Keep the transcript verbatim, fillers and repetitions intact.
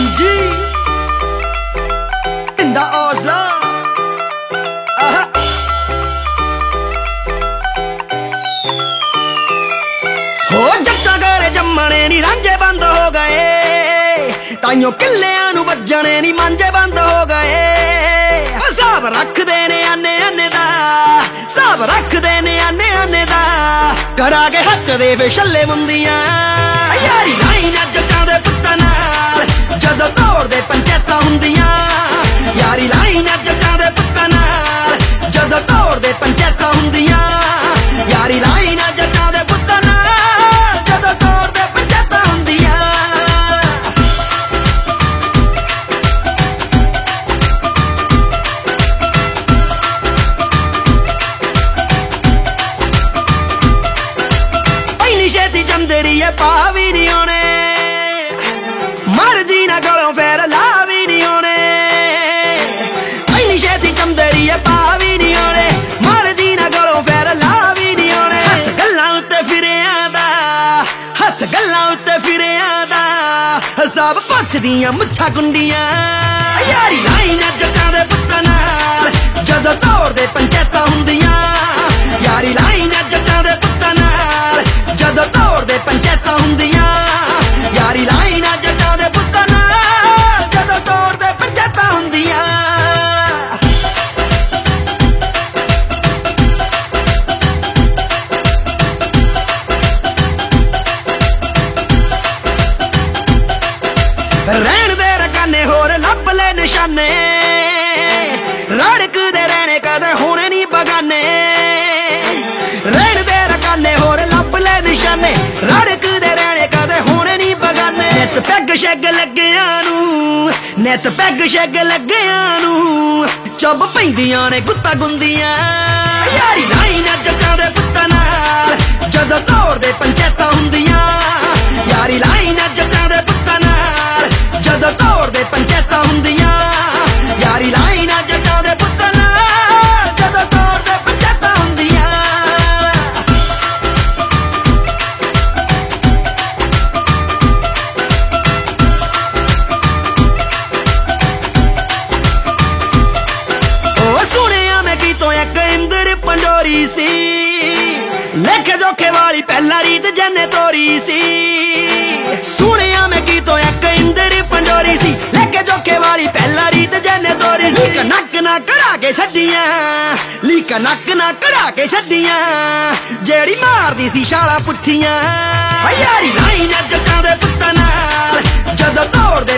Anji in the Oslo. Uh-huh. हो जट्टा करे जम्मने नी रांझे बंद हो गए, ताइयों किल्लियां नू वज्जने नी मांझे बंद हो गए। साब रख देने आने आने दा, साब रख देने आने आने दा, कड़ा के हट दे वे छल्ले मुंदियां। यारी लाई ना जट्टां दे पुत्तां नाल जदों तोड़ दे पंचायतां हुंदियां। यारी लाई ना जट्टां दे पुत्तां नाल जदों तोड़ दे पंचायतां हुंदियां। यारी लाई ना जट्टां दे पुत्तां नाल जदों तोड़ दे पंचायतां हुंदियां। पैनी छेती जमदे रहिए पा भी नहीं होने, मर जी ना गलों फिर ला भी नहीं होने। पैनी छेती जमदे रहिए पा भी नहीं होने, मर जी ना गलों फिर ला भी नहीं होने। हथ गल्लां उत्ते फिरियां दा, हथ गल्लां उत्ते फिरियां दा, सब पुछदियां मुच्छां गुंडियां। यारी लाई ना जट्टां दे पुत्तां नाल जदों तोड़ दे पंचायतां हुंदियां। यारी लाई ना जट्टां दे पुत्तां नाल जदों तोड़ दे पंचायतां हुंदियां। यारी लाई ना जट्टां दे पुत्तां नाल जदों तोड़ दे पंचायतां हुंदियां। रहन दे रकाने होर लभ ले निशाने, रड़कदे रहने कदे होने नी बगाने। रहन दे रकाने होर लभ ले निशाने, रड़कदे रहने कदे होने नी बगाने। नित पैग शैग लग्गियां नू, नित पैग शैग लग्गियां नू, चुभ पैंदियां ने गुत्ता गुंदियां। यारी लाई ना जट्टां दे पुत्तां नाल जदों तोड़ दे पंचायतां हुंदियां। यारी लाई ना जट्टां दे पुत्तां नाल जदों तोड़ दे पंचायतां हुंदियां। यारी लाई ना जट्टां दे पुत्तां नाल जदों तोड़ दे पंचायतां हुंदियां। ओ सुनिया मैं कीतों एक इंदर पंडोरी सी, लेखे जोखे वाली पहला रीत जन्ने तोरी सी। सुनिया मैं कीतों एक इंदर पंडोरी सी, लेखे जोखे वाली पहला रीत जन्ने तोरी सी। लीक नक ना कड़ा के छड्डियां, लीक नक ना कड़ा के छड्डियां, जेड़ी मारदी सी छालां पुट्ठियां। यारी लाई ना जट्टां दे पुत्तां नाल जदों तोड़